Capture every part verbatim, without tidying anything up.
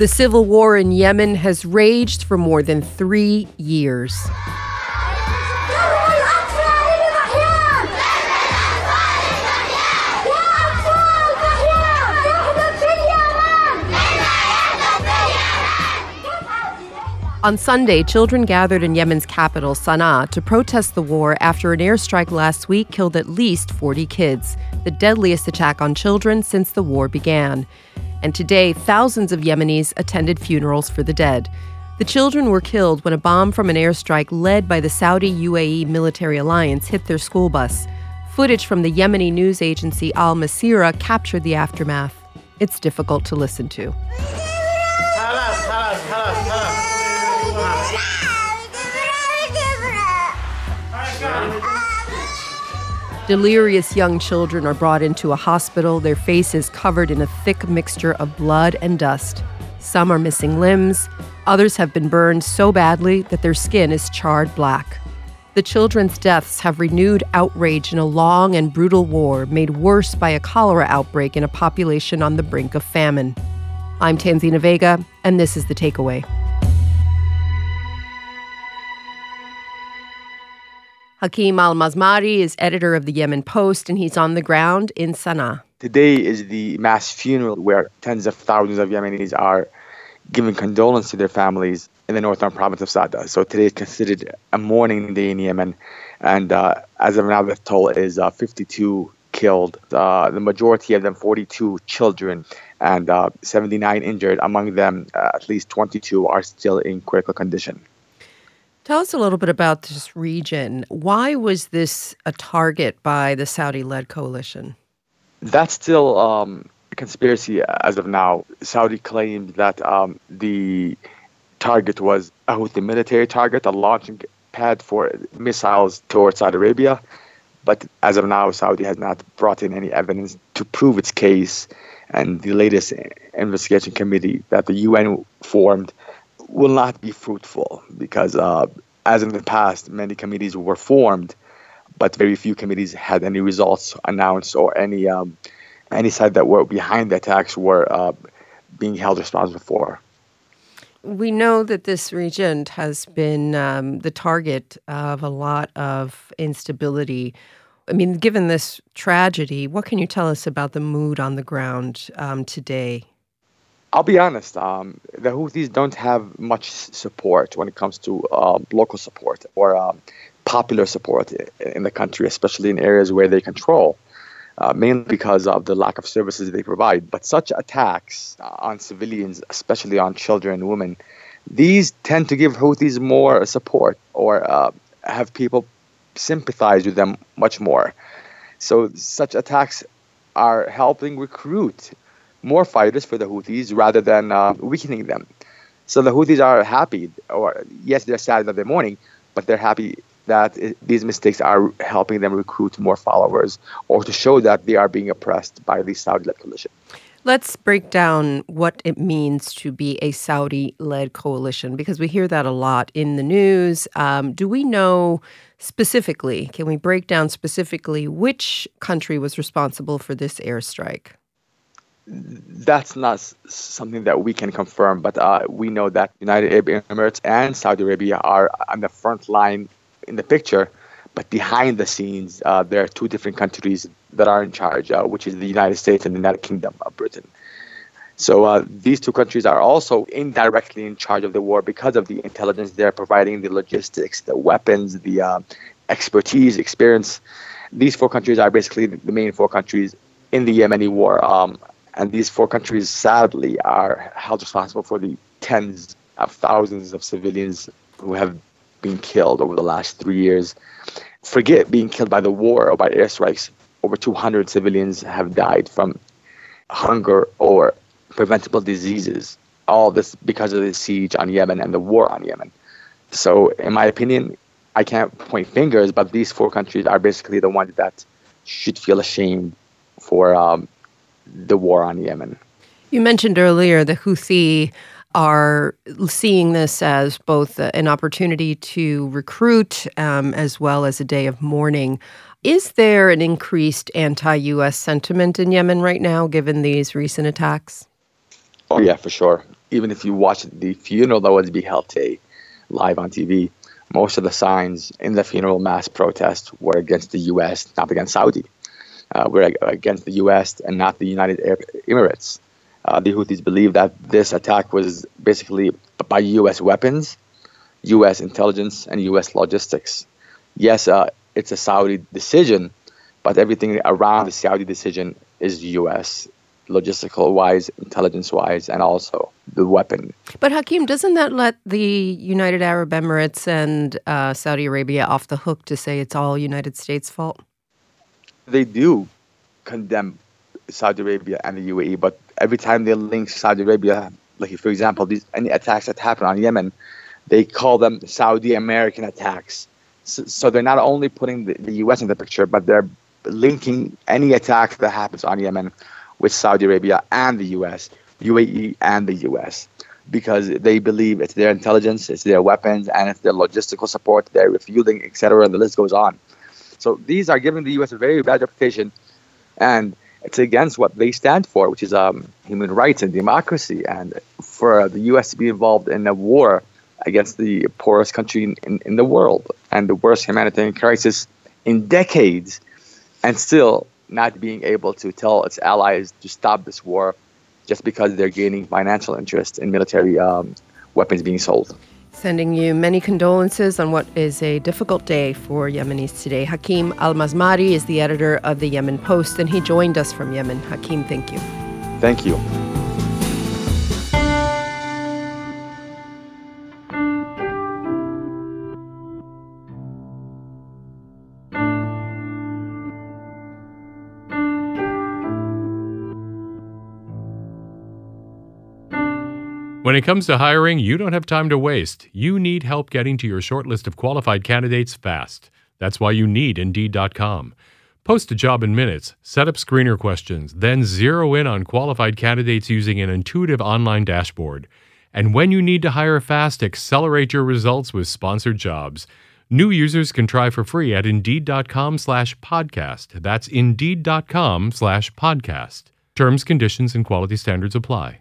The civil war in Yemen has raged for more than three years. On Sunday, children gathered in Yemen's capital, Sana'a, to protest the war after an airstrike last week killed at least forty kids, the deadliest attack on children since the war began. And today, thousands of Yemenis attended funerals for the dead. The children were killed when a bomb from an airstrike led by the Saudi U A E military alliance hit their school bus. Footage from the Yemeni news agency Al Masira captured the aftermath. It's difficult to listen to. Delirious young children are brought into a hospital, their faces covered in a thick mixture of blood and dust. Some are missing limbs. Others have been burned so badly that their skin is charred black. The children's deaths have renewed outrage in a long and brutal war made worse by a cholera outbreak in a population on the brink of famine. I'm Tanzina Vega, and this is The Takeaway. Hakeem Al-Masmari is editor of the Yemen Post, and he's on the ground in Sana'a. Today is the mass funeral where tens of thousands of Yemenis are giving condolence to their families in the northern province of Sada. So today is considered a mourning day in Yemen. And uh, as of now, the toll is uh, fifty-two killed. Uh, the majority of them, forty-two children, and uh, seventy-nine injured. Among them, uh, at least twenty-two are still in critical condition. Tell us a little bit about this region. Why was this a target by the Saudi-led coalition? That's still um, a conspiracy as of now. Saudi claimed that um, the target was a Houthi military target, a launching pad for missiles towards Saudi Arabia. But as of now, Saudi has not brought in any evidence to prove its case. And the latest investigation committee that the U N formed will not be fruitful because, uh, as in the past, many committees were formed, but very few committees had any results announced or any um, any side that were behind the attacks were uh, being held responsible for. We know that this region has been um, the target of a lot of instability. I mean, given this tragedy, what can you tell us about the mood on the ground um, today? I'll be honest, um, the Houthis don't have much support when it comes to uh, local support or um, popular support in the country, especially in areas where they control, uh, mainly because of the lack of services they provide. But such attacks on civilians, especially on children and women, these tend to give Houthis more support or uh, have people sympathize with them much more. So such attacks are helping recruit more fighters for the Houthis rather than uh, weakening them. So the Houthis are happy, or yes, they're sad that they're mourning, but they're happy that it, these mistakes are helping them recruit more followers or to show that they are being oppressed by the Saudi-led coalition. Let's break down what it means to be a Saudi-led coalition, because we hear that a lot in the news. Um, do we know specifically, can we break down specifically which country was responsible for this airstrike? That's not s- something that we can confirm, but uh, we know that United Arab Emirates and Saudi Arabia are on the front line in the picture, but behind the scenes, uh, there are two different countries that are in charge, uh, which is the United States and the United Kingdom of Britain. So uh, these two countries are also indirectly in charge of the war because of the intelligence they're providing, the logistics, the weapons, the uh, expertise, experience. These four countries are basically the main four countries in the Yemeni war. Um, And these four countries, sadly, are held responsible for the tens of thousands of civilians who have been killed over the last three years. Forget being killed by the war or by airstrikes. Over two hundred civilians have died from hunger or preventable diseases. All this because of the siege on Yemen and the war on Yemen. So, in my opinion, I can't point fingers, but these four countries are basically the ones that should feel ashamed for um, the war on Yemen. You mentioned earlier the Houthi are seeing this as both an opportunity to recruit um, as well as a day of mourning. Is there an increased anti-U S sentiment in Yemen right now, given these recent attacks? Oh, yeah, for sure. even if you watch the funeral that was being held today live on T V, most of the signs in the funeral mass protest were against the U S, not against Saudi. Uh, we're against the U S and not the United Arab Emirates. Uh, the Houthis believe that this attack was basically by U S weapons, U S intelligence, and U S logistics. Yes, uh, it's a Saudi decision, but everything around the Saudi decision is U S, logistical-wise, intelligence-wise, and also the weapon. But Hakeem, doesn't that let the United Arab Emirates and uh, Saudi Arabia off the hook to say it's all United States' fault? They do condemn Saudi Arabia and the U A E, but every time they link Saudi Arabia, like for example, these any attacks that happen on Yemen, they call them Saudi American attacks. So, so they're not only putting the, the U S in the picture, but they're linking any attack that happens on Yemen with Saudi Arabia and the U S, U A E and the U S, because they believe it's their intelligence, it's their weapons, and it's their logistical support, their refueling, et cetera, and the list goes on. So these are giving the U S a very bad reputation, and it's against what they stand for, which is um, human rights and democracy. And for the U S to be involved in a war against the poorest country in, in, in the world and the worst humanitarian crisis in decades, and still not being able to tell its allies to stop this war just because they're gaining financial interest in military um, weapons being sold. Sending you many condolences on what is a difficult day for Yemenis today. Hakeem Al-Masmari is the editor of the Yemen Post, and he joined us from Yemen. Hakeem, thank you. Thank you. When it comes to hiring, you don't have time to waste. You need help getting to your short list of qualified candidates fast. That's why you need Indeed dot com. Post a job in minutes, set up screener questions, then zero in on qualified candidates using an intuitive online dashboard. And when you need to hire fast, accelerate your results with sponsored jobs. New users can try for free at Indeed dot com slash podcast. That's Indeed dot com slash podcast. Terms, conditions, and quality standards apply.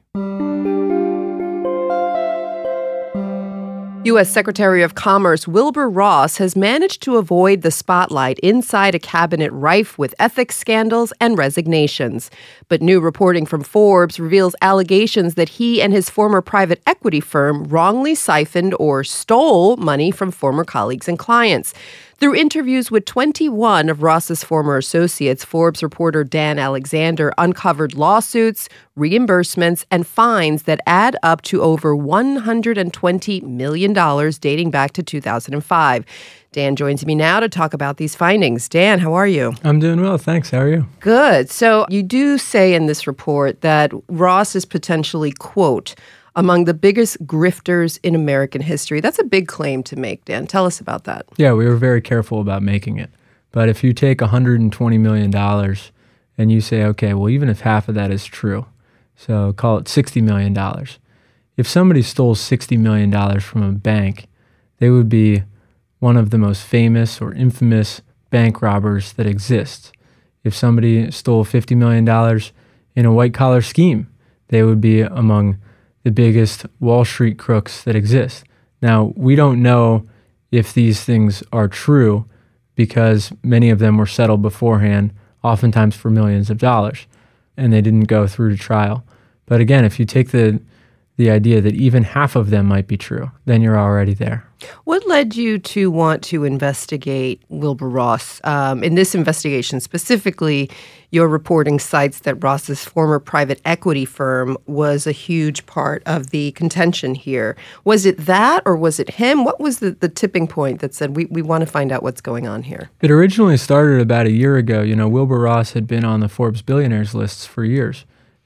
U S. Secretary of Commerce Wilbur Ross has managed to avoid the spotlight inside a cabinet rife with ethics scandals and resignations. But new reporting from Forbes reveals allegations that he and his former private equity firm wrongly siphoned or stole money from former colleagues and clients. Through interviews with twenty-one of Ross's former associates, Forbes reporter Dan Alexander uncovered lawsuits, reimbursements, and fines that add up to over one hundred twenty million dollars dating back to two thousand five. Dan joins me now to talk about these findings. Dan, how are you? I'm doing well, thanks. How are you? Good. So you do say in this report that Ross is potentially, quote, among the biggest grifters in American history. That's a big claim to make, Dan. Tell us about that. Yeah, we were very careful about making it. But if you take one hundred twenty million dollars and you say, okay, well, even if half of that is true, so call it sixty million dollars. If somebody stole sixty million dollars from a bank, they would be one of the most famous or infamous bank robbers that exists. If somebody stole fifty million dollars in a white-collar scheme, they would be among the biggest Wall Street crooks that exist. Now, we don't know if these things are true because many of them were settled beforehand, oftentimes for millions of dollars, and they didn't go through to trial. But again, if you take the the idea that even half of them might be true, then you're already there. What led you to want to investigate Wilbur Ross? Um, in this investigation specifically, your reporting cites that Ross's former private equity firm was a huge part of the contention here. Was it that or was it him? What was the, the tipping point that said, we, we want to find out what's going on here? It originally started about a year ago. You know, Wilbur Ross had been on the Forbes billionaires lists for years.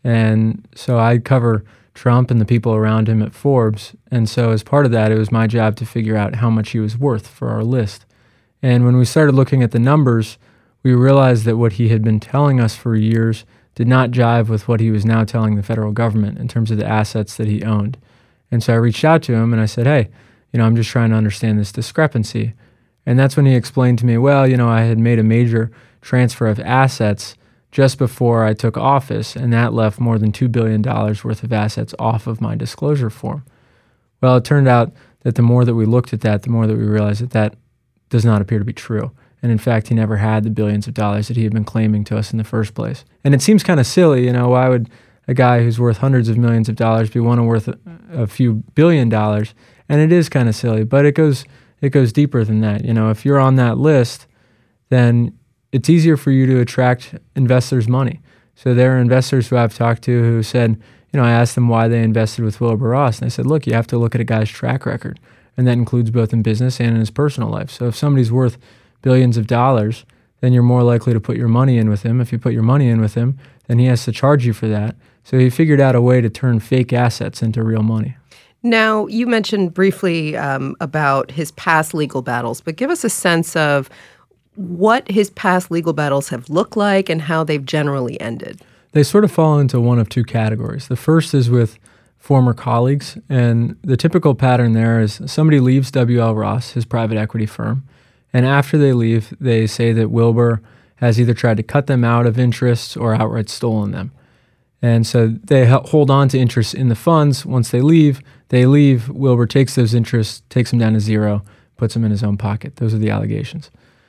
And so I cover Trump and the people around him at Forbes. And so as part of that, it was my job to figure out how much he was worth for our list. And when we started looking at the numbers, we realized that what he had been telling us for years did not jive with what he was now telling the federal government in terms of the assets that he owned. And so I reached out to him and I said, hey, you know, I'm just trying to understand this discrepancy. And that's when he explained to me, well, you know, I had made a major transfer of assets just before I took office, and that left more than two billion dollars worth of assets off of my disclosure form. Well, it turned out that the more that we looked at that, the more that we realized that that does not appear to be true. And in fact, he never had the billions of dollars that he had been claiming to us in the first place. And it seems kind of silly, you know, why would a guy who's worth hundreds of millions of dollars be one worth a, a few billion dollars? And it is kind of silly, but it goes it goes deeper than that. You know, if you're on that list, then it's easier for you to attract investors' money. So there are investors who I've talked to who said, you know, I asked them why they invested with Wilbur Ross, and I said, look, you have to look at a guy's track record, and that includes both in business and in his personal life. So if somebody's worth billions of dollars, then you're more likely to put your money in with him. If you put your money in with him, then he has to charge you for that. So he figured out a way to turn fake assets into real money. Now, you mentioned briefly um, about his past legal battles, but give us a sense of what his past legal battles have looked like and how they've generally ended. They sort of fall into one of two categories. The first is with former colleagues, and the typical pattern there is somebody leaves W L. Ross, his private equity firm, and after they leave, they say that Wilbur has either tried to cut them out of interests or outright stolen them. And so they hold on to interests in the funds. Once they leave, they leave. Wilbur takes those interests, takes them down to zero, puts them in his own pocket. Those are the allegations.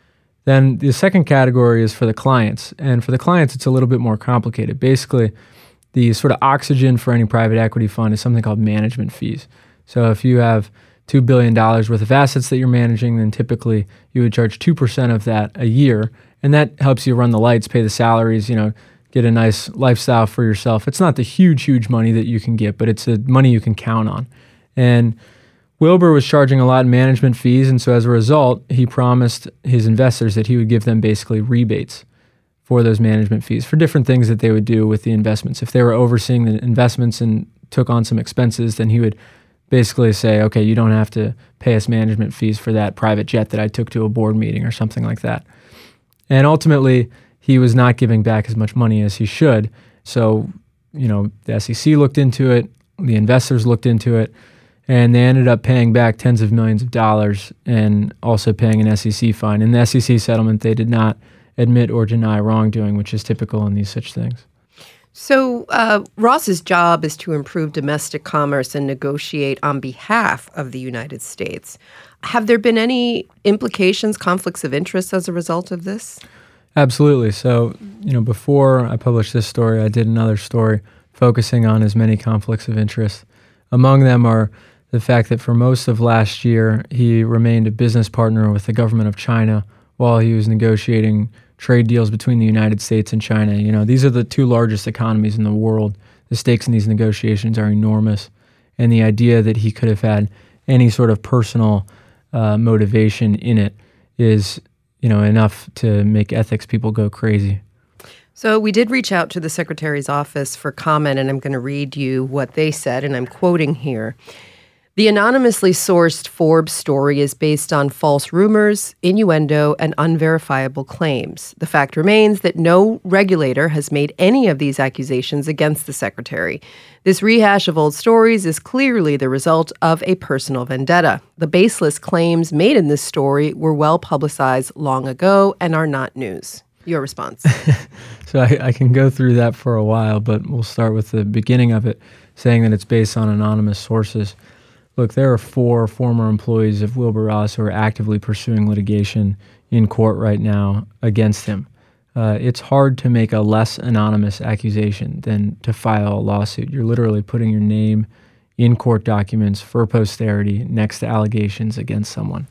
Then the second category is for the clients. And for the clients, it's a little bit more complicated. Basically, the sort of oxygen for any private equity fund is something called management fees. So if you have two billion dollars worth of assets that you're managing, then typically you would charge two percent of that a year. And that helps you run the lights, pay the salaries, you know, get a nice lifestyle for yourself. It's not the huge, huge money that you can get, but it's the money you can count on. And Wilbur was charging a lot in management fees, and so as a result, he promised his investors that he would give them basically rebates for those management fees for different things that they would do with the investments. If they were overseeing the investments and took on some expenses, then he would basically say, okay, you don't have to pay us management fees for that private jet that I took to a board meeting or something like that. And ultimately, he was not giving back as much money as he should. So, you know, the S E C looked into it, the investors looked into it, and they ended up paying back tens of millions of dollars and also paying an S E C fine. In the S E C settlement, they did not admit or deny wrongdoing, which is typical in these such things. So uh, Ross's job is to improve domestic commerce and negotiate on behalf of the United States. Have there been any implications, conflicts of interest as a result of this? Absolutely. So, you know, before I published this story, I did another story focusing on his many conflicts of interest. Among them are the fact that for most of last year, he remained a business partner with the government of China while he was negotiating trade deals between the United States and China. You know, these are the two largest economies in the world. The stakes in these negotiations are enormous. And the idea that he could have had any sort of personal uh, motivation in it is, you know, enough to make ethics people go crazy. So we did reach out to the Secretary's office for comment, and I'm going to read you what they said, and I'm quoting here. The anonymously sourced Forbes story is based on false rumors, innuendo, and unverifiable claims. The fact remains that no regulator has made any of these accusations against the Secretary. This rehash of old stories is clearly the result of a personal vendetta. The baseless claims made in this story were well publicized long ago and are not news. Your response. So I, I can go through that for a while, but we'll start with the beginning of it, saying that it's based on anonymous sources. Look, there are four former employees of Wilbur Ross who are actively pursuing litigation in court right now against him. Uh, it's hard to make a less anonymous accusation than to file a lawsuit. You're literally putting your name in court documents for posterity next to allegations against someone.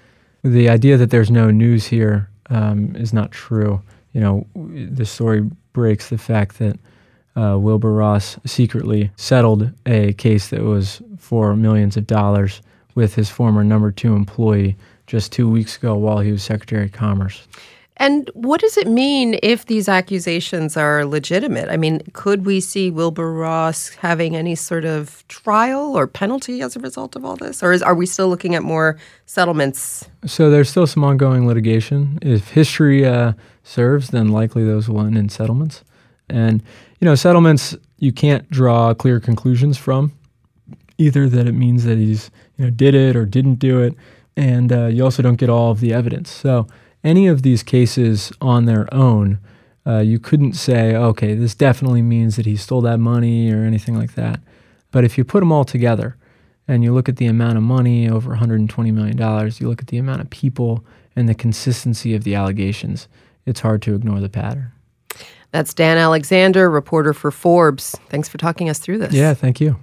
The idea that there's no news here um, is not true. You know, the story breaks the fact that Uh, Wilbur Ross secretly settled a case that was for millions of dollars with his former number two employee just two weeks ago while he was Secretary of Commerce. And what does it mean if these accusations are legitimate? I mean, could we see Wilbur Ross having any sort of trial or penalty as a result of all this? Or is, are we still looking at more settlements? So there's still some ongoing litigation. If history uh, serves, then likely those will end in settlements. And, you know, settlements you can't draw clear conclusions from, either that it means that he's, you know, did it or didn't do it, and uh, you also don't get all of the evidence. So any of these cases on their own Uh, you couldn't say, okay, this definitely means that he stole that money or anything like that. But if you put them all together and you look at the amount of money, over one hundred twenty million dollars, you look at the amount of people and the consistency of the allegations, it's hard to ignore the pattern. That's Dan Alexander, reporter for Forbes. Thanks for talking us through this. Yeah, thank you.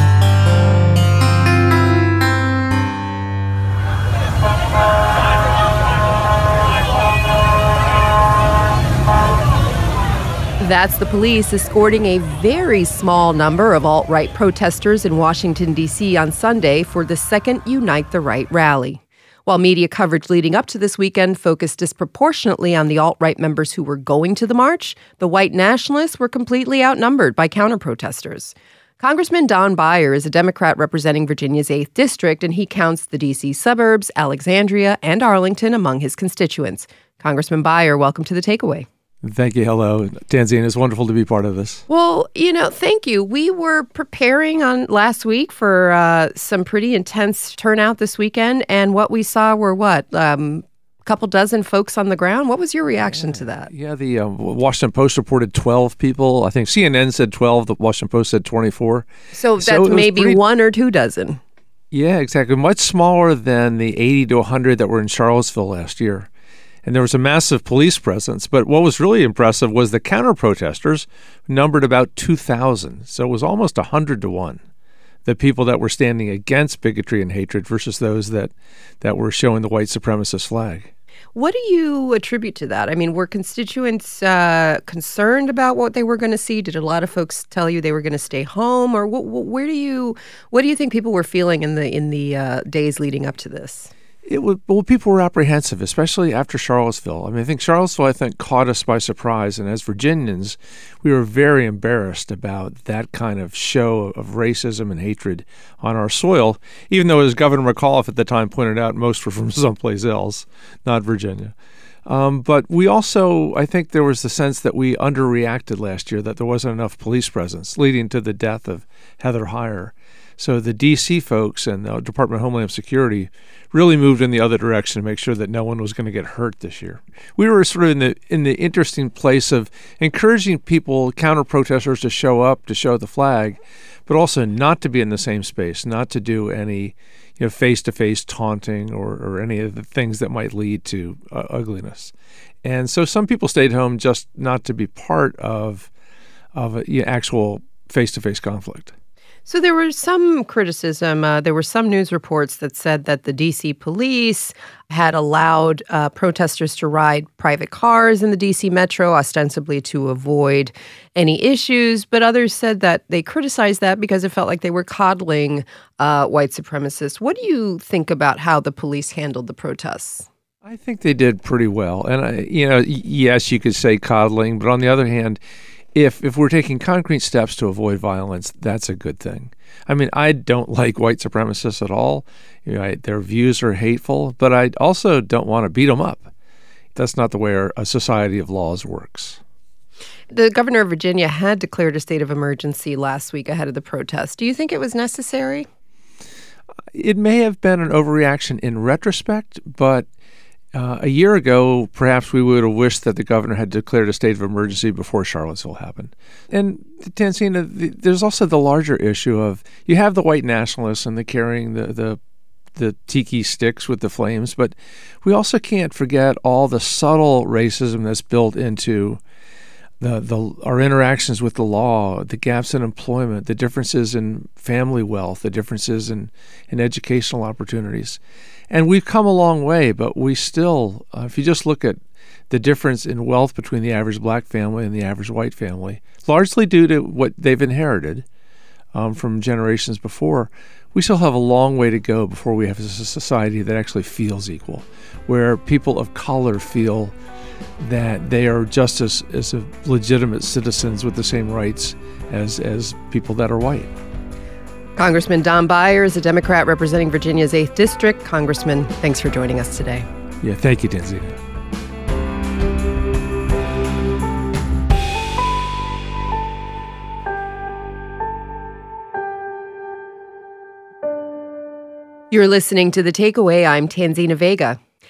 That's the police escorting a very small number of alt-right protesters in Washington, D C on Sunday for the second Unite the Right rally. While media coverage leading up to this weekend focused disproportionately on the alt-right members who were going to the march, the white nationalists were completely outnumbered by counter-protesters. Congressman Don Beyer is a Democrat representing Virginia's eighth District, and he counts the D C suburbs, Alexandria, and Arlington among his constituents. Congressman Beyer, welcome to The Takeaway. Thank you. Hello. Tanzania, it's wonderful to be part of this. Well, you know, thank you. We were preparing on last week for uh, some pretty intense turnout this weekend, and what we saw were what? Um, a couple dozen folks on the ground. What was your reaction yeah, to that? Yeah, the uh, Washington Post reported twelve people. I think C N N said twelve. The Washington Post said twenty-four. So that's so maybe pretty, one or two dozen. Yeah, exactly. Much smaller than the eighty to one hundred that were in Charlottesville last year. And there was a massive police presence. But what was really impressive was the counter-protesters numbered about two thousand. So it was almost one hundred to one. The people that were standing against bigotry and hatred versus those that, that were showing the white supremacist flag. What do you attribute to that? I mean, were constituents uh, concerned about what they were going to see? Did a lot of folks tell you they were going to stay home? Or wh- wh- where do you, what do you think people were feeling in the in the uh, days leading up to this? It was, well, people were apprehensive, especially after Charlottesville. I mean, I think Charlottesville, I think, caught us by surprise. And as Virginians, we were very embarrassed about that kind of show of racism and hatred on our soil, even though, as Governor McAuliffe at the time pointed out, most were from someplace else, not Virginia. Um, but we also, I think there was the sense that we underreacted last year, that there wasn't enough police presence, leading to the death of Heather Heyer. So the D C folks and the Department of Homeland Security really moved in the other direction to make sure that no one was going to get hurt this year. We were sort of in the in the interesting place of encouraging people, counter-protesters, to show up, to show the flag, but also not to be in the same space, not to do any you know, face-to-face taunting or, or any of the things that might lead to uh, ugliness. And so some people stayed home just not to be part of, of a, you know, actual face-to-face conflict. So there was some criticism. Uh, there were some news reports that said that the D C police had allowed uh, protesters to ride private cars in the D C metro, ostensibly to avoid any issues. But others said that they criticized that because it felt like they were coddling uh, white supremacists. What do you think about how the police handled the protests? I think they did pretty well. And, I, you know, yes, you could say coddling, but on the other hand, If if we're taking concrete steps to avoid violence, that's a good thing. I mean, I don't like white supremacists at all. You know, I, their views are hateful, but I also don't want to beat them up. That's not the way our, a society of laws works. The governor of Virginia had declared a state of emergency last week ahead of the protest. Do you think it was necessary? It may have been an overreaction in retrospect, but Uh, a year ago, perhaps we would have wished that the governor had declared a state of emergency before Charlottesville happened. And, Tanzania, the, there's also the larger issue of you have the white nationalists and the carrying the, the the tiki sticks with the flames, but we also can't forget all the subtle racism that's built into the, the our interactions with the law, the gaps in employment, the differences in family wealth, the differences in, in educational opportunities. And we've come a long way, but we still, uh, if you just look at the difference in wealth between the average black family and the average white family, largely due to what they've inherited um, from generations before, we still have a long way to go before we have a society that actually feels equal, where people of color feel that they are just as, as a legitimate citizens with the same rights as, as people that are white. Congressman Don Beyer is a Democrat representing Virginia's eighth District. Congressman, thanks for joining us today. Yeah, thank you, Tanzania. You're listening to The Takeaway. I'm Tanzina Vega.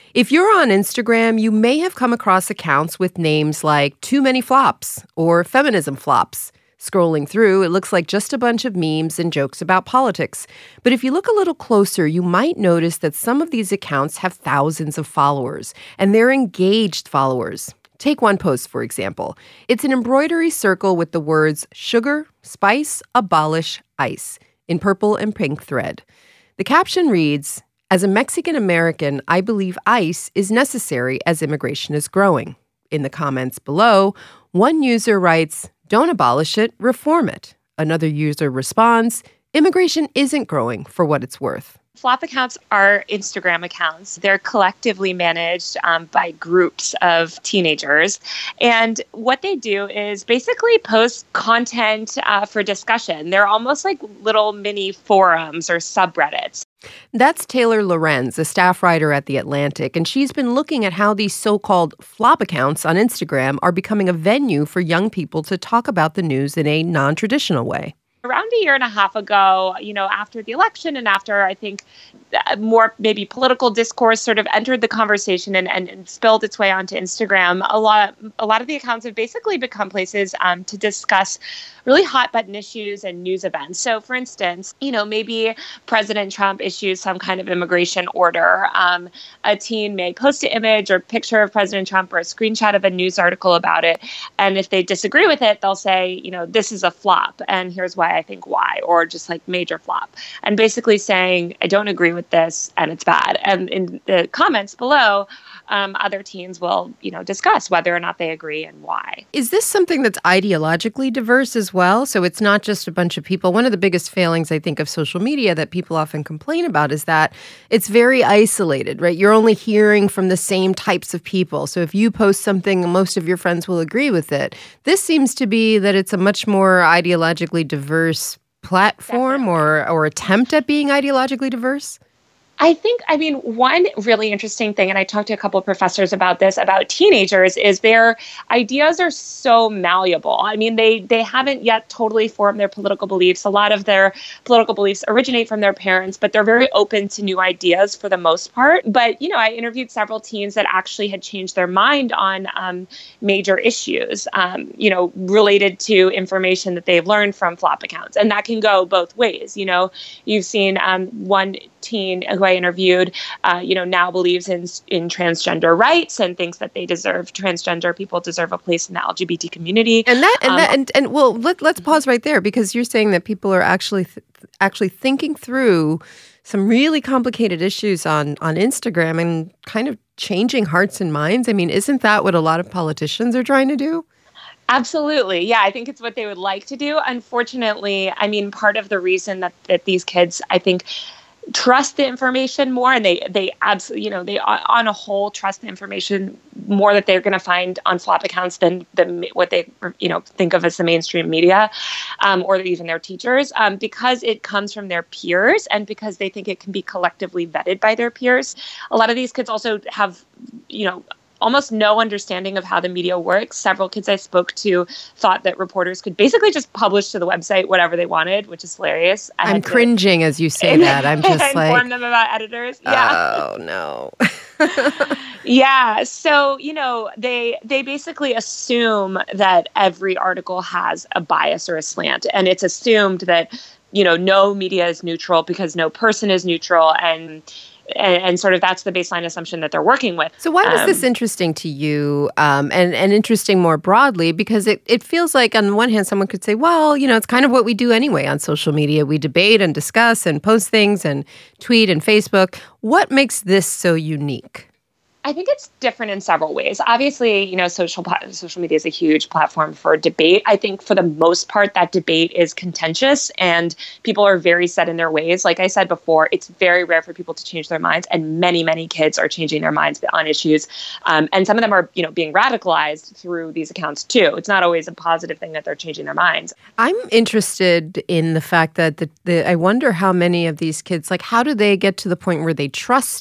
If you're on Instagram, you may have come across accounts with names like Too Many Flops or Feminism Flops. Scrolling through, it looks like just a bunch of memes and jokes about politics. But if you look a little closer, you might notice that some of these accounts have thousands of followers, and they're engaged followers. Take one post, for example. It's an embroidery circle with the words sugar, spice, abolish, ice in purple and pink thread. The caption reads, "As a Mexican American, I believe ICE is necessary as immigration is growing." In the comments below, one user writes, "Don't abolish it, reform it." Another user responds, "Immigration isn't growing for what it's worth." Flop accounts are Instagram accounts. They're collectively managed um, by groups of teenagers. And what they do is basically post content uh, for discussion. They're almost like little mini forums or subreddits. That's Taylor Lorenz, a staff writer at The Atlantic, and she's been looking at how these so-called flop accounts on Instagram are becoming a venue for young people to talk about the news in a non-traditional way. Around a year and a half ago, you know, after the election and after, I think, more maybe political discourse sort of entered the conversation and, and, and spilled its way onto Instagram, a lot, a lot of the accounts have basically become places um, to discuss really hot button issues and news events. So, for instance, you know, maybe President Trump issues some kind of immigration order. Um, a teen may post an image or picture of President Trump or a screenshot of a news article about it. And if they disagree with it, they'll say, you know, this is a flop and here's why I think why, or just like major flop. And basically saying, I don't agree with this and it's bad. And in the comments below, um, other teens will, you know, discuss whether or not they agree and why. Is this something that's ideologically diverse as well? So it's not just a bunch of people. One of the biggest failings, I think, of social media that people often complain about is that it's very isolated, right? You're only hearing from the same types of people. So if you post something, most of your friends will agree with it. This seems to be that it's a much more ideologically diverse platform or, or attempt at being ideologically diverse. I think, I mean, one really interesting thing, and I talked to a couple of professors about this, about teenagers, is their ideas are so malleable. I mean, they they haven't yet totally formed their political beliefs. A lot of their political beliefs originate from their parents, but they're very open to new ideas for the most part. But, you know, I interviewed several teens that actually had changed their mind on um, major issues, um, you know, related to information that they've learned from flop accounts. And that can go both ways. You know, you've seen um, one teen who I interviewed, uh, you know, now believes in in transgender rights and thinks that they deserve, transgender people deserve a place in the L G B T community. And that, and um, that, and, and well, let, let's pause right there because you're saying that people are actually th- actually thinking through some really complicated issues on on Instagram and kind of changing hearts and minds. I mean, isn't that what a lot of politicians are trying to do? Absolutely. Yeah, I think it's what they would like to do. Unfortunately, I mean, part of the reason that, that these kids, I think, trust the information more, and they they absolutely, you know, they on a whole trust the information more that they're going to find on flop accounts than than what they, you know, think of as the mainstream media, um, or even their teachers, um, because it comes from their peers and because they think it can be collectively vetted by their peers. A lot of these kids also have, you know, almost no understanding of how the media works. Several kids I spoke to thought that reporters could basically just publish to the website whatever they wanted, which is hilarious. I I'm cringing as you say that. I'm just inform like... inform them about editors. Yeah. Oh, no. Yeah. So, you know, they they basically assume that every article has a bias or a slant. And it's assumed that, you know, no media is neutral because no person is neutral. And And, and sort of that's the baseline assumption that they're working with. So why was um, this interesting to you um, and, and interesting more broadly? Because it, it feels like on one hand, someone could say, well, you know, it's kind of what we do anyway on social media. We debate and discuss and post things and tweet and Facebook. What makes this so unique? I think it's different in several ways. Obviously, you know, social social media is a huge platform for debate. I think for the most part, that debate is contentious and people are very set in their ways. Like I said before, it's very rare for people to change their minds, and many, many kids are changing their minds on issues. Um, and some of them are, you know, being radicalized through these accounts too. It's not always a positive thing that they're changing their minds. I'm interested in the fact that the, the I wonder how many of these kids, like, how do they get to the point where they trust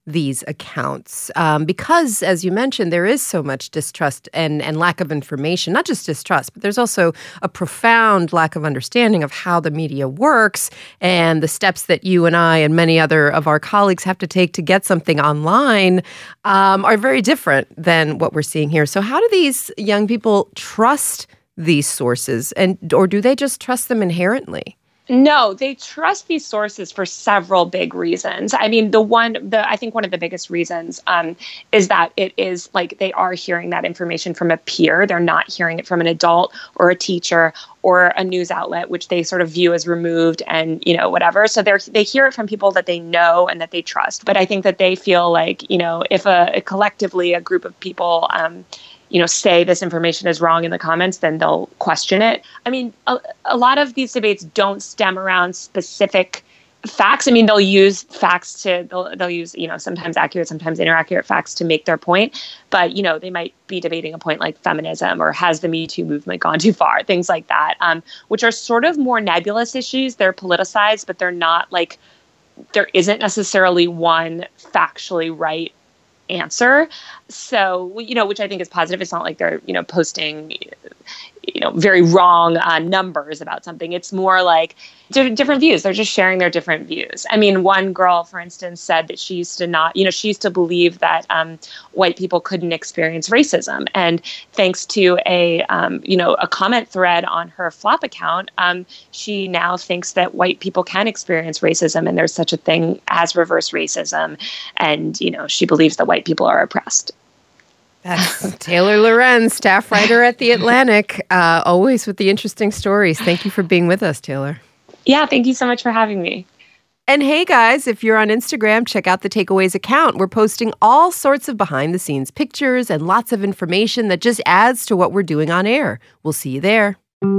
these accounts? Um, because, as you mentioned, there is so much distrust and, and lack of information, not just distrust, but there's also a profound lack of understanding of how the media works and the steps that you and I and many other of our colleagues have to take to get something online um, are very different than what we're seeing here. So how do these young people trust these sources, and or do they just trust them inherently? No, they trust these sources for several big reasons. I mean, the one, the I think one of the biggest reasons um, is that it is like they are hearing that information from a peer. They're not hearing it from an adult or a teacher or a news outlet, which they sort of view as removed and, you know, whatever. So they're they hear it from people that they know and that they trust. But I think that they feel like, you know, if a, a collectively a group of people um, you know, say this information is wrong in the comments, then they'll question it. I mean, a, a lot of these debates don't stem around specific facts. I mean, they'll use facts to, they'll, they'll use, you know, sometimes accurate, sometimes inaccurate facts to make their point. But, you know, they might be debating a point like feminism or has the Me Too movement gone too far, things like that, um, which are sort of more nebulous issues. They're politicized, but they're not like, there isn't necessarily one factually right answer. So, you know, which I think is positive. It's not like they're, you know, posting, you know, very wrong uh, numbers about something. It's more like d- different views. They're just sharing their different views. I mean, one girl, for instance, said that she used to not, you know, she used to believe that um, white people couldn't experience racism. And thanks to a, um, you know, a comment thread on her Flop account, um, she now thinks that white people can experience racism and there's such a thing as reverse racism. And, you know, she believes that white people are oppressed. That's Taylor Lorenz, staff writer at The Atlantic, uh, always with the interesting stories. Thank you for being with us, Taylor. Yeah, thank you so much for having me. And hey, guys, if you're on Instagram, check out the Takeaways account. We're posting all sorts of behind-the-scenes pictures and lots of information that just adds to what we're doing on air. We'll see you there.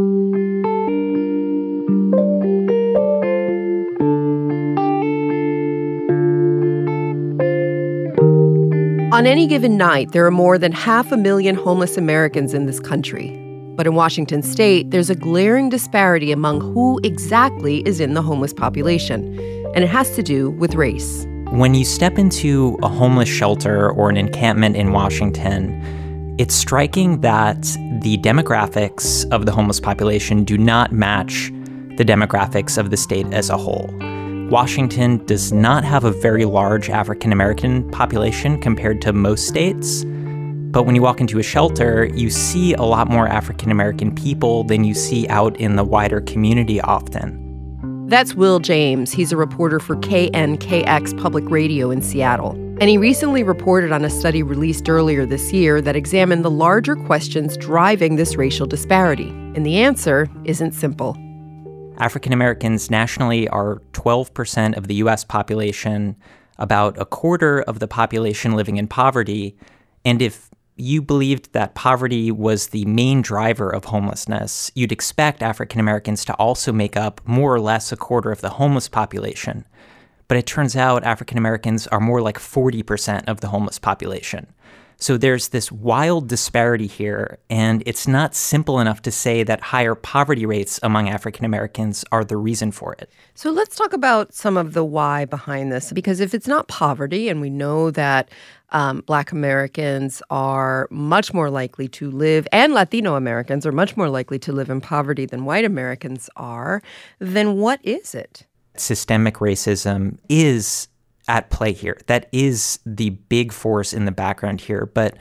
On any given night, there are more than half a million homeless Americans in this country. But in Washington state, there's a glaring disparity among who exactly is in the homeless population, and it has to do with race. When you step into a homeless shelter or an encampment in Washington, it's striking that the demographics of the homeless population do not match the demographics of the state as a whole. Washington does not have a very large African American population compared to most states, but when you walk into a shelter, you see a lot more African American people than you see out in the wider community often. That's Will James. He's a reporter for K N K X Public Radio in Seattle. And he recently reported on a study released earlier this year that examined the larger questions driving this racial disparity. And the answer isn't simple. African Americans nationally are twelve percent of the U S population, about a quarter of the population living in poverty. And if you believed that poverty was the main driver of homelessness, you'd expect African Americans to also make up more or less a quarter of the homeless population. But it turns out African Americans are more like forty percent of the homeless population. So there's this wild disparity here, and it's not simple enough to say that higher poverty rates among African Americans are the reason for it. So let's talk about some of the why behind this, because if it's not poverty, and we know that um, Black Americans are much more likely to live, and Latino Americans are much more likely to live in poverty than white Americans are, then what is it? Systemic racism is at play here. That is the big force in the background here. But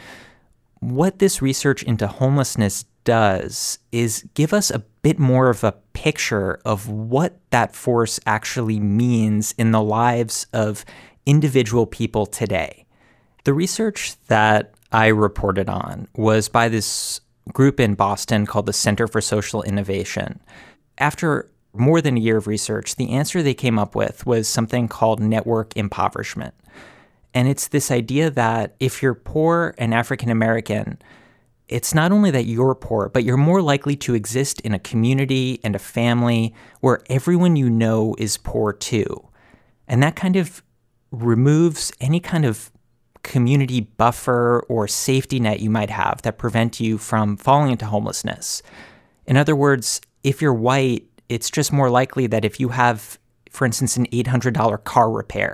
what this research into homelessness does is give us a bit more of a picture of what that force actually means in the lives of individual people today. The research that I reported on was by this group in Boston called the Center for Social Innovation. After more than a year of research, the answer they came up with was something called network impoverishment. And it's this idea that if you're poor and African American, it's not only that you're poor, but you're more likely to exist in a community and a family where everyone you know is poor too. And that kind of removes any kind of community buffer or safety net you might have that prevent you from falling into homelessness. In other words, if you're white, it's just more likely that if you have, for instance, an eight hundred dollars car repair,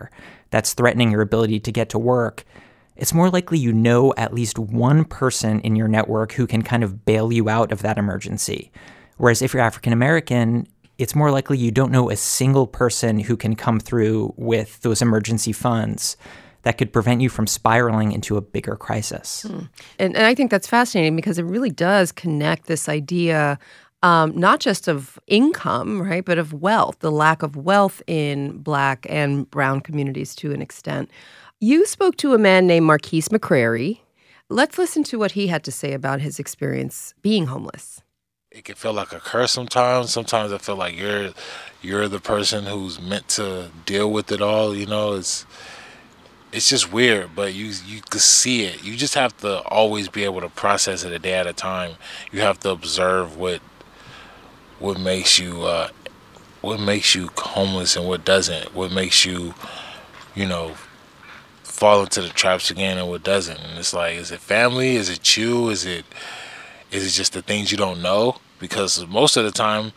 that's threatening your ability to get to work, it's more likely you know at least one person in your network who can kind of bail you out of that emergency. Whereas if you're African American, it's more likely you don't know a single person who can come through with those emergency funds that could prevent you from spiraling into a bigger crisis. Hmm. And, and I think that's fascinating because it really does connect this idea um, not just of income, right, but of wealth, the lack of wealth in Black and brown communities to an extent. You spoke to a man named Marquise McCrary. Let's listen to what he had to say about his experience being homeless. It can feel like a curse sometimes. Sometimes I feel like you're you're the person who's meant to deal with it all. You know, it's it's just weird, but you you can see it. You just have to always be able to process it a day at a time. You have to observe what what makes you uh, what makes you homeless and what doesn't. What makes you, you know, fall into the traps again and what doesn't. And it's like, is it family? Is it you? Is it Is it just the things you don't know? Because most of the time,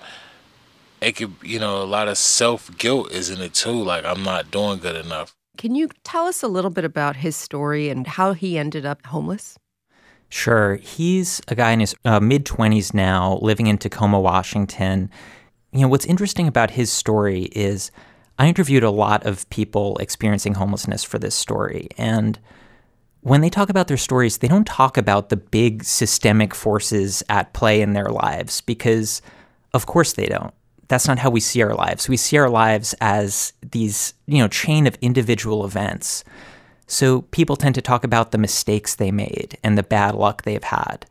it could, you know, a lot of self-guilt is in it too. Like, I'm not doing good enough. Can you tell us a little bit about his story and how he ended up homeless? Sure. He's a guy in his uh, mid-twenties now, living in Tacoma, Washington. You know, what's interesting about his story is I interviewed a lot of people experiencing homelessness for this story, and when they talk about their stories, they don't talk about the big systemic forces at play in their lives because, of course, they don't. That's not how we see our lives. We see our lives as these, you know, chain of individual events. So people tend to talk about the mistakes they made and the bad luck they've had.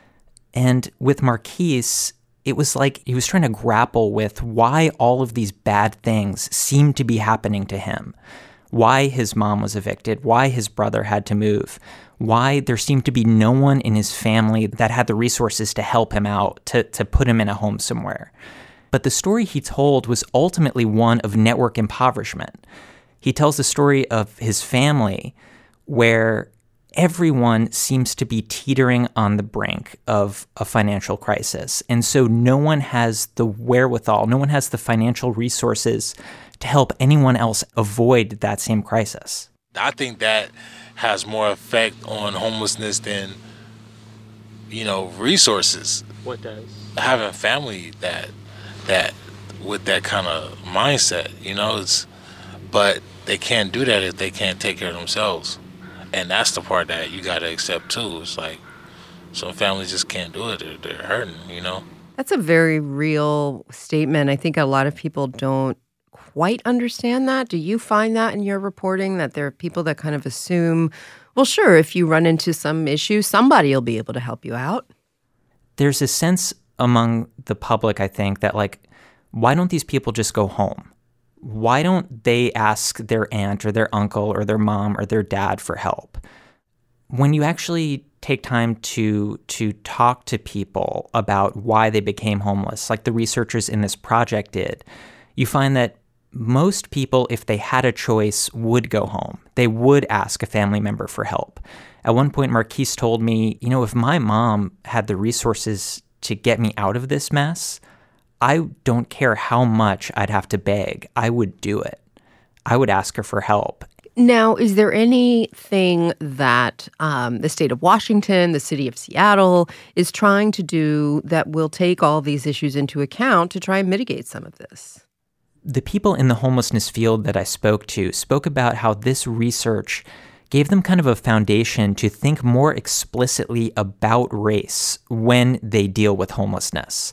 And with Marquise, it was like he was trying to grapple with why all of these bad things seemed to be happening to him. Why his mom was evicted, why his brother had to move, why there seemed to be no one in his family that had the resources to help him out, to, to put him in a home somewhere. But the story he told was ultimately one of network impoverishment. He tells the story of his family where everyone seems to be teetering on the brink of a financial crisis. And so no one has the wherewithal, no one has the financial resources to help anyone else avoid that same crisis. I think that has more effect on homelessness than, you know, resources. What does? Having family that that with that kind of mindset, you know, it's, but they can't do that if they can't take care of themselves. And that's the part that you got to accept too. It's like some families just can't do it. They're, they're hurting, you know. That's a very real statement. I think a lot of people don't quite understand that. Do you find that in your reporting, that there are people that kind of assume, well, sure, if you run into some issue, somebody will be able to help you out? There's a sense among the public, I think, that like, why don't these people just go home? Why don't they ask their aunt or their uncle or their mom or their dad for help? When you actually take time to to talk to people about why they became homeless, like the researchers in this project did, you find that most people, if they had a choice, would go home. They would ask a family member for help. At one point, Marquise told me, you know, if my mom had the resources to get me out of this mess, I don't care how much I'd have to beg. I would do it. I would ask her for help. Now, is there anything that um, the state of Washington, the city of Seattle, is trying to do that will take all these issues into account to try and mitigate some of this? The people in the homelessness field that I spoke to spoke about how this research gave them kind of a foundation to think more explicitly about race when they deal with homelessness,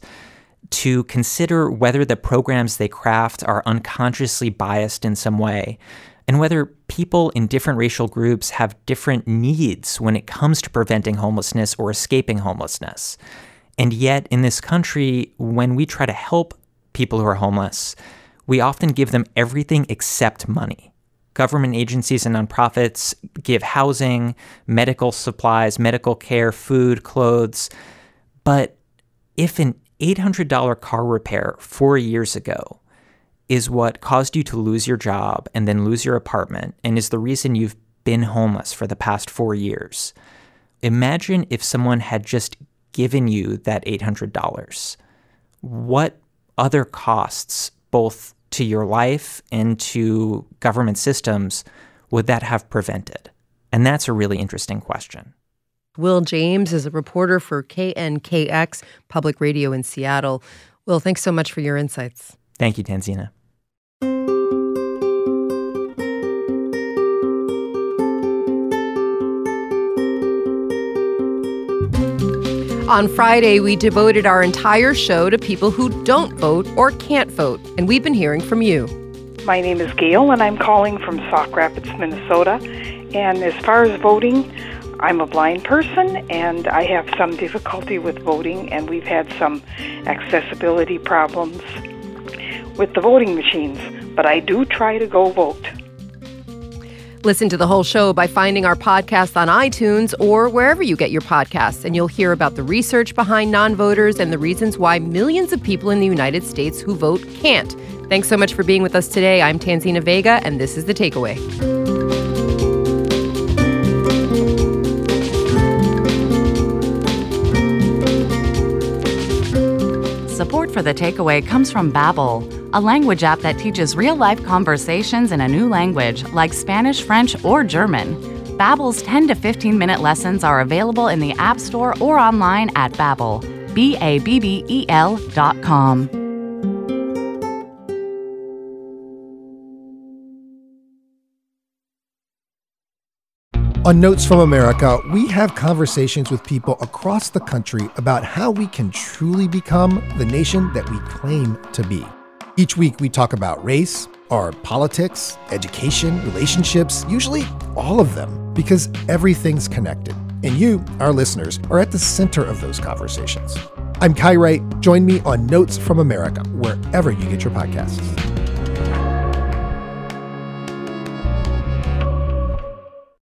to consider whether the programs they craft are unconsciously biased in some way, and whether people in different racial groups have different needs when it comes to preventing homelessness or escaping homelessness. And yet, in this country, when we try to help people who are homeless, we often give them everything except money. Government agencies and nonprofits give housing, medical supplies, medical care, food, clothes. But if an eight hundred dollars car repair four years ago is what caused you to lose your job and then lose your apartment and is the reason you've been homeless for the past four years, imagine if someone had just given you that eight hundred dollars. What other costs, both to your life and to government systems would that have prevented? And that's a really interesting question. Will James is a reporter for K N K X Public Radio in Seattle. Will, thanks so much for your insights. Thank you, Tanzina. On Friday, we devoted our entire show to people who don't vote or can't vote, and we've been hearing from you. My name is Gail, and I'm calling from Sauk Rapids, Minnesota. And as far as voting, I'm a blind person, and I have some difficulty with voting, and we've had some accessibility problems with the voting machines, but I do try to go vote. Listen to the whole show by finding our podcast on iTunes or wherever you get your podcasts, and you'll hear about the research behind non-voters and the reasons why millions of people in the United States who vote can't. Thanks so much for being with us today. I'm Tanzina Vega, and this is The Takeaway. Support for The Takeaway comes from Babbel, a language app that teaches real-life conversations in a new language like Spanish, French, or German. Babbel's ten to fifteen minute lessons are available in the App Store or online at Babbel, B A B B E L dot com. On Notes from America, we have conversations with people across the country about how we can truly become the nation that we claim to be. Each week, we talk about race, our politics, education, relationships, usually all of them, because everything's connected. And you, our listeners, are at the center of those conversations. I'm Kai Wright. Join me on Notes from America, wherever you get your podcasts.